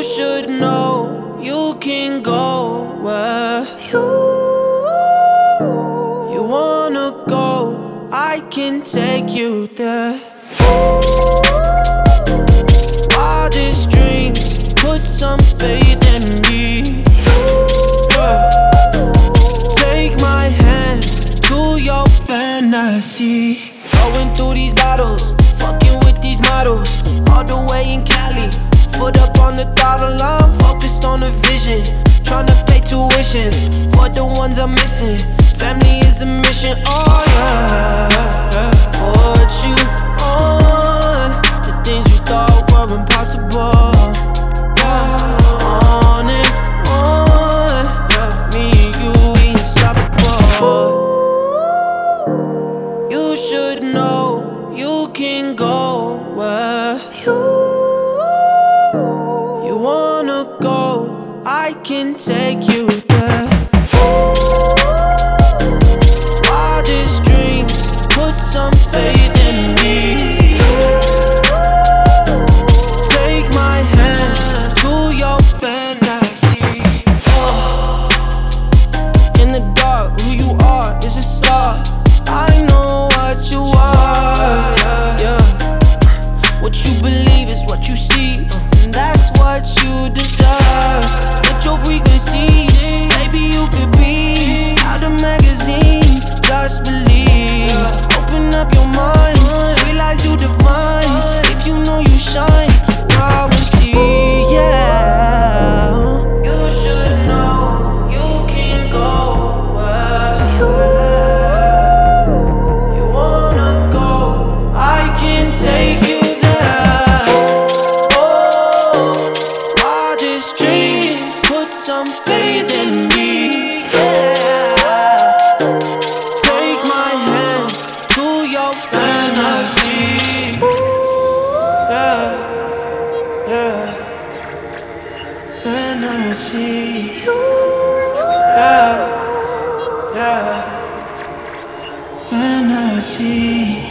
should know you can go where you wanna go. I can take you there. Wildest dreams, put some faith in me. Yeah. Take my hand to your fantasy. Going through these battles, fucking with these models. All the way in Cali, foot up on the dollar line, focused on the vision. Tryna pay tuitions for the ones I'm missing. Family is a mission, oh yeah. Put you on to things you thought were impossible. Yeah. On and on, yeah. Me and you, we unstoppable. You should know you can go where you wanna go. I can take you there. Wildest dreams, put some faith in me. Take my hand to your fantasy. In the dark, who you are is a star. I know what you are, yeah. What you believe is what you see, and that's what you deserve. With your frequencies, maybe you could be out of magazine. Just believe, open up your mind, realize you divine. If you know you shine, I will see, yeah. You should know you can go where you wanna go. I can take you there. Oh, wildest dreams, put some faith in me. Yeah. Take my hand to your fantasy. Yeah, yeah. Fantasy. Yeah, yeah. Fantasy.